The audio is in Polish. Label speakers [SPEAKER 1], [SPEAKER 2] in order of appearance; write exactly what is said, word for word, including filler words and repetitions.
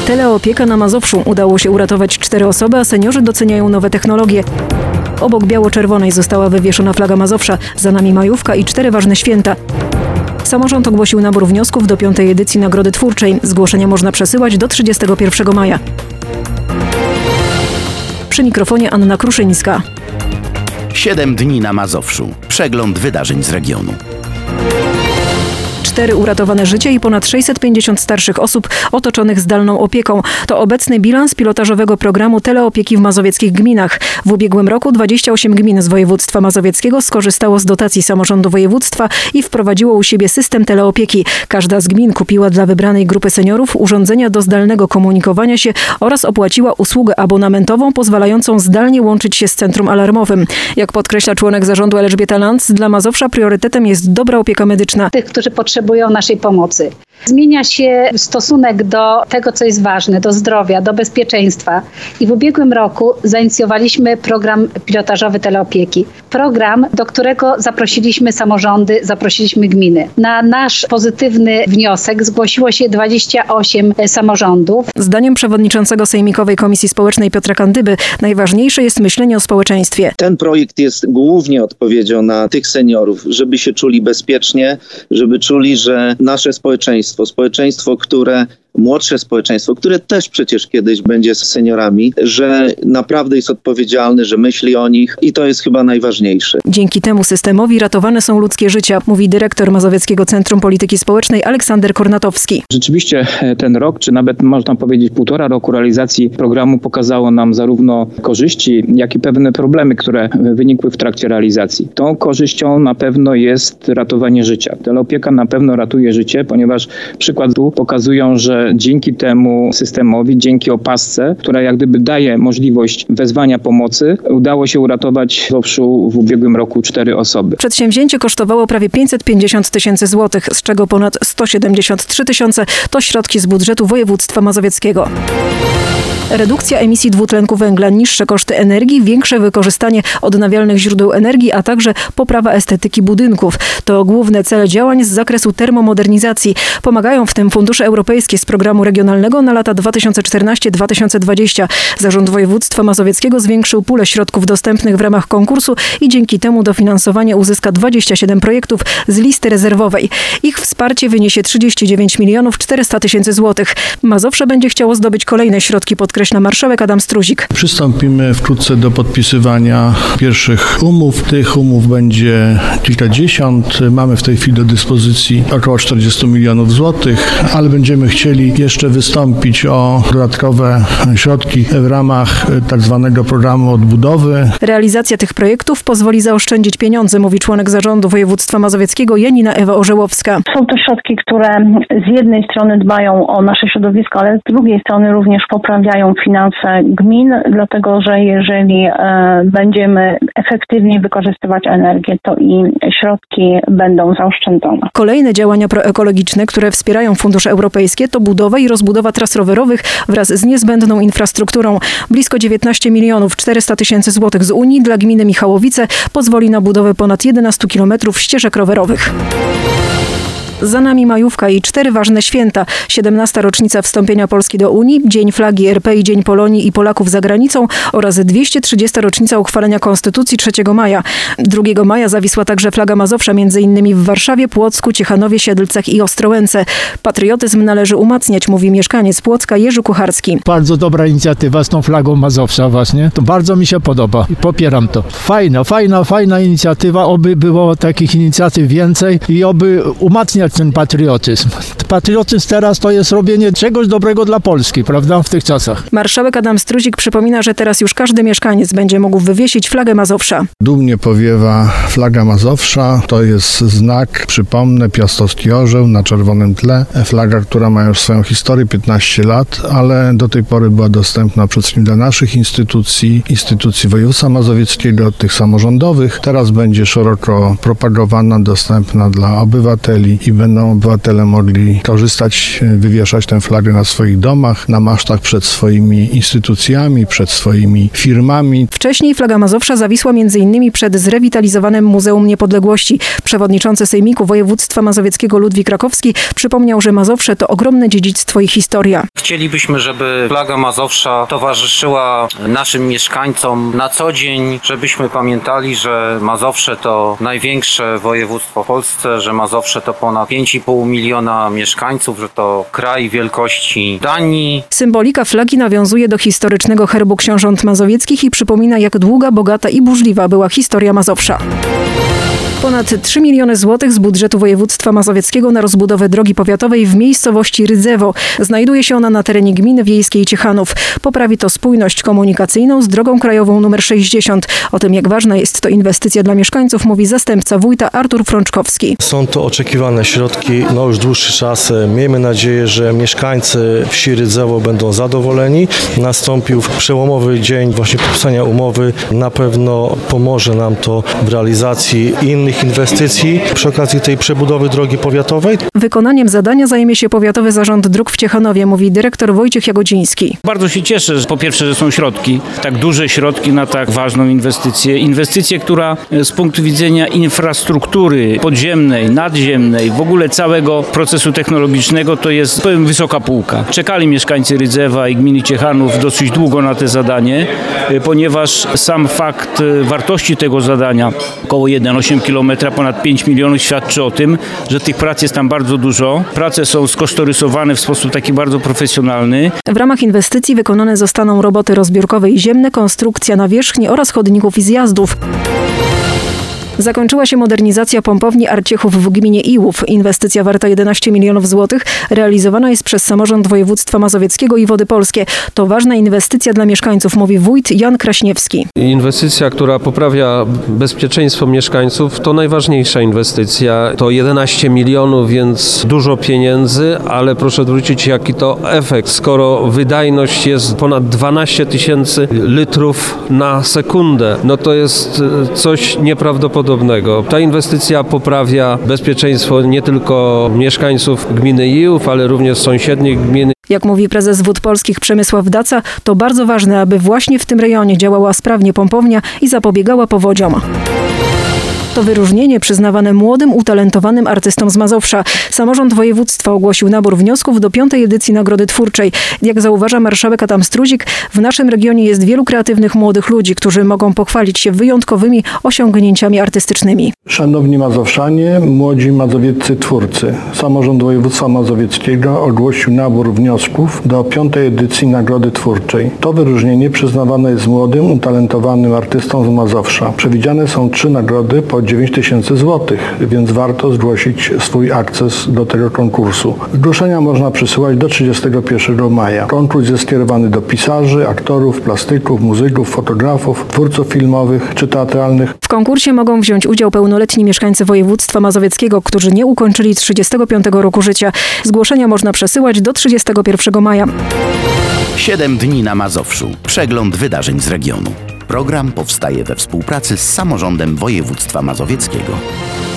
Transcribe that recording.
[SPEAKER 1] Teleopieka na Mazowszu. Udało się uratować cztery osoby, a seniorzy doceniają nowe technologie. Obok biało-czerwonej została wywieszona flaga Mazowsza, za nami majówka i cztery ważne święta. Samorząd ogłosił nabór wniosków do piątej edycji Nagrody Twórczej. Zgłoszenia można przesyłać do trzydziestego pierwszego maja. Przy mikrofonie Anna Kruszyńska.
[SPEAKER 2] Siedem dni na Mazowszu. Przegląd wydarzeń z regionu.
[SPEAKER 1] Cztery uratowane życia i ponad sześćset pięćdziesiąt starszych osób otoczonych zdalną opieką. To obecny bilans pilotażowego programu teleopieki w mazowieckich gminach. W ubiegłym roku dwadzieścia osiem gmin z województwa mazowieckiego skorzystało z dotacji samorządu województwa i wprowadziło u siebie system teleopieki. Każda z gmin kupiła dla wybranej grupy seniorów urządzenia do zdalnego komunikowania się oraz opłaciła usługę abonamentową pozwalającą zdalnie łączyć się z centrum alarmowym. Jak podkreśla członek zarządu Elżbieta Lanc, dla Mazowsza priorytetem jest dobra opieka medyczna.
[SPEAKER 3] Tych, którzy potrzebują naszej pomocy. Zmienia się stosunek do tego, co jest ważne, do zdrowia, do bezpieczeństwa. I w ubiegłym roku zainicjowaliśmy program pilotażowy teleopieki. Program, do którego zaprosiliśmy samorządy, zaprosiliśmy gminy. Na nasz pozytywny wniosek zgłosiło się dwadzieścia osiem samorządów.
[SPEAKER 1] Zdaniem przewodniczącego Sejmikowej Komisji Społecznej Piotra Kandyby najważniejsze jest myślenie o społeczeństwie.
[SPEAKER 4] Ten projekt jest głównie odpowiedzią na tych seniorów, żeby się czuli bezpiecznie, żeby czuli, że nasze społeczeństwo, społeczeństwo, które młodsze społeczeństwo, które też przecież kiedyś będzie z seniorami, że naprawdę jest odpowiedzialny, że myśli o nich i to jest chyba najważniejsze.
[SPEAKER 1] Dzięki temu systemowi ratowane są ludzkie życia, mówi dyrektor Mazowieckiego Centrum Polityki Społecznej Aleksander Kornatowski.
[SPEAKER 5] Rzeczywiście ten rok, czy nawet można powiedzieć półtora roku realizacji programu pokazało nam zarówno korzyści, jak i pewne problemy, które wynikły w trakcie realizacji. Tą korzyścią na pewno jest ratowanie życia. Teleopieka na pewno ratuje życie, ponieważ przykład tu pokazują, że dzięki temu systemowi, dzięki opasce, która jak gdyby daje możliwość wezwania pomocy, udało się uratować w Owszu w ubiegłym roku cztery osoby.
[SPEAKER 1] Przedsięwzięcie kosztowało prawie pięćset pięćdziesiąt tysięcy złotych, z czego ponad sto siedemdziesiąt trzy tysiące to środki z budżetu województwa mazowieckiego. Redukcja emisji dwutlenku węgla, niższe koszty energii, większe wykorzystanie odnawialnych źródeł energii, a także poprawa estetyki budynków. To główne cele działań z zakresu termomodernizacji. Pomagają w tym fundusze europejskie z programu regionalnego na lata dwa tysiące czternasty do dwa tysiące dwudziestego. Zarząd Województwa Mazowieckiego zwiększył pulę środków dostępnych w ramach konkursu i dzięki temu dofinansowanie uzyska dwadzieścia siedem projektów z listy rezerwowej. Ich wsparcie wyniesie trzydzieści dziewięć milionów czterysta tysięcy złotych. Mazowsze będzie chciało zdobyć kolejne środki, podkreśla marszałek Adam Struzik.
[SPEAKER 6] Przystąpimy wkrótce do podpisywania pierwszych umów. Tych umów będzie kilkadziesiąt. Mamy w tej chwili do dyspozycji około czterdzieści milionów złotych, ale będziemy chcieli jeszcze wystąpić o dodatkowe środki w ramach tak zwanego programu odbudowy.
[SPEAKER 1] Realizacja tych projektów pozwoli zaoszczędzić pieniądze, mówi członek zarządu województwa mazowieckiego Janina Ewa Orzełowska.
[SPEAKER 7] Są to środki, które z jednej strony dbają o nasze środowisko, ale z drugiej strony również poprawiają finanse gmin, dlatego że jeżeli e, będziemy efektywnie wykorzystywać energię, to i środki będą zaoszczędzone.
[SPEAKER 1] Kolejne działania proekologiczne, które wspierają fundusze europejskie, to budowa i rozbudowa tras rowerowych wraz z niezbędną infrastrukturą. Blisko dziewiętnaście milionów czterysta tysięcy złotych z Unii dla gminy Michałowice pozwoli na budowę ponad jedenaście kilometrów ścieżek rowerowych. Za nami majówka i cztery ważne święta. siedemnasta rocznica wstąpienia Polski do Unii, Dzień Flagi R P i Dzień Polonii i Polaków za granicą oraz dwieście trzydziesta rocznica uchwalenia Konstytucji trzeciego maja. drugiego maja zawisła także flaga Mazowsza, między innymi w Warszawie, Płocku, Ciechanowie, Siedlcach i Ostrołęce. Patriotyzm należy umacniać, mówi mieszkaniec Płocka Jerzy Kucharski.
[SPEAKER 8] Bardzo dobra inicjatywa z tą flagą Mazowsza właśnie. To bardzo mi się podoba i popieram to. Fajna, fajna, fajna inicjatywa. Oby było takich inicjatyw więcej i oby umacniać ten patriotyzm. Patriotyzm teraz to jest robienie czegoś dobrego dla Polski, prawda, w tych czasach.
[SPEAKER 1] Marszałek Adam Struzik przypomina, że teraz już każdy mieszkaniec będzie mógł wywiesić flagę Mazowsza.
[SPEAKER 6] Dumnie powiewa flaga Mazowsza. To jest znak, przypomnę, piastowski orzeł na czerwonym tle. Flaga, która ma już swoją historię, piętnaście lat, ale do tej pory była dostępna przede wszystkim dla naszych instytucji, instytucji województwa mazowieckiego, tych samorządowych. Teraz będzie szeroko propagowana, dostępna dla obywateli i będą obywatele mogli korzystać, wywieszać tę flagę na swoich domach, na masztach przed swoimi instytucjami, przed swoimi firmami.
[SPEAKER 1] Wcześniej flaga Mazowsza zawisła między innymi przed zrewitalizowanym Muzeum Niepodległości. Przewodniczący Sejmiku Województwa Mazowieckiego Ludwik Rakowski przypomniał, że Mazowsze to ogromne dziedzictwo i historia.
[SPEAKER 9] Chcielibyśmy, żeby flaga Mazowsza towarzyszyła naszym mieszkańcom na co dzień, żebyśmy pamiętali, że Mazowsze to największe województwo w Polsce, że Mazowsze to ponad pięć i pół miliona mieszkańców, że to kraj wielkości Danii.
[SPEAKER 1] Symbolika flagi nawiązuje do historycznego herbu książąt mazowieckich i przypomina, jak długa, bogata i burzliwa była historia Mazowsza. Ponad trzy miliony złotych z budżetu województwa mazowieckiego na rozbudowę drogi powiatowej w miejscowości Rydzewo. Znajduje się ona na terenie gminy wiejskiej Ciechanów. Poprawi to spójność komunikacyjną z drogą krajową numer sześćdziesiąt. O tym, jak ważna jest to inwestycja dla mieszkańców, mówi zastępca wójta Artur Frączkowski.
[SPEAKER 10] Są to oczekiwane środki no już dłuższy czas. Miejmy nadzieję, że mieszkańcy wsi Rydzewo będą zadowoleni. Nastąpił przełomowy dzień właśnie podpisania umowy. Na pewno pomoże nam to w realizacji innych inwestycji przy okazji tej przebudowy drogi powiatowej.
[SPEAKER 1] Wykonaniem zadania zajmie się Powiatowy Zarząd Dróg w Ciechanowie, mówi dyrektor Wojciech Jagodziński.
[SPEAKER 11] Bardzo się cieszę, że po pierwsze, że są środki, tak duże środki na tak ważną inwestycję. Inwestycję, która z punktu widzenia infrastruktury podziemnej, nadziemnej, w ogóle całego procesu technologicznego to jest, powiem, wysoka półka. Czekali mieszkańcy Rydzewa i gminy Ciechanów dosyć długo na to zadanie, ponieważ sam fakt wartości tego zadania, około jeden przecinek osiem kilometra, ponad pięć milionów, świadczy o tym, że tych prac jest tam bardzo dużo. Prace są skosztorysowane w sposób taki bardzo profesjonalny.
[SPEAKER 1] W ramach inwestycji wykonane zostaną roboty rozbiórkowe i ziemne, konstrukcja nawierzchni oraz chodników i zjazdów. Zakończyła się modernizacja pompowni Arciechów w gminie Iłów. Inwestycja warta jedenaście milionów złotych realizowana jest przez samorząd województwa mazowieckiego i Wody Polskie. To ważna inwestycja dla mieszkańców, mówi wójt Jan Kraśniewski.
[SPEAKER 12] Inwestycja, która poprawia bezpieczeństwo mieszkańców, to najważniejsza inwestycja. To jedenaście milionów, więc dużo pieniędzy, ale proszę zwrócić, jaki to efekt, skoro wydajność jest ponad dwanaście tysięcy litrów na sekundę. No to jest coś nieprawdopodobnego. Ta inwestycja poprawia bezpieczeństwo nie tylko mieszkańców gminy Iłów, ale również sąsiednich gmin.
[SPEAKER 1] Jak mówi prezes Wód Polskich Przemysław Daca, to bardzo ważne, aby właśnie w tym rejonie działała sprawnie pompownia i zapobiegała powodziom. To wyróżnienie przyznawane młodym, utalentowanym artystom z Mazowsza. Samorząd województwa ogłosił nabór wniosków do piątej edycji Nagrody Twórczej. Jak zauważa marszałek Adam Struzik, w naszym regionie jest wielu kreatywnych młodych ludzi, którzy mogą pochwalić się wyjątkowymi osiągnięciami artystycznymi.
[SPEAKER 6] Szanowni mazowszanie, młodzi mazowieccy twórcy. Samorząd województwa mazowieckiego ogłosił nabór wniosków do piątej edycji Nagrody Twórczej. To wyróżnienie przyznawane jest młodym, utalentowanym artystom z Mazowsza. Przewidziane są trzy nagrody po dziewięć tysięcy złotych, więc warto zgłosić swój akces do tego konkursu. Zgłoszenia można przesyłać do trzydziestego pierwszego maja. Konkurs jest skierowany do pisarzy, aktorów, plastyków, muzyków, fotografów, twórców filmowych czy teatralnych.
[SPEAKER 1] W konkursie mogą wziąć udział pełnoletni mieszkańcy województwa mazowieckiego, którzy nie ukończyli trzydziestego piątego roku życia. Zgłoszenia można przesyłać do trzydziestego pierwszego maja.
[SPEAKER 2] Siedem dni na Mazowszu. Przegląd wydarzeń z regionu. Program powstaje we współpracy z samorządem województwa mazowieckiego.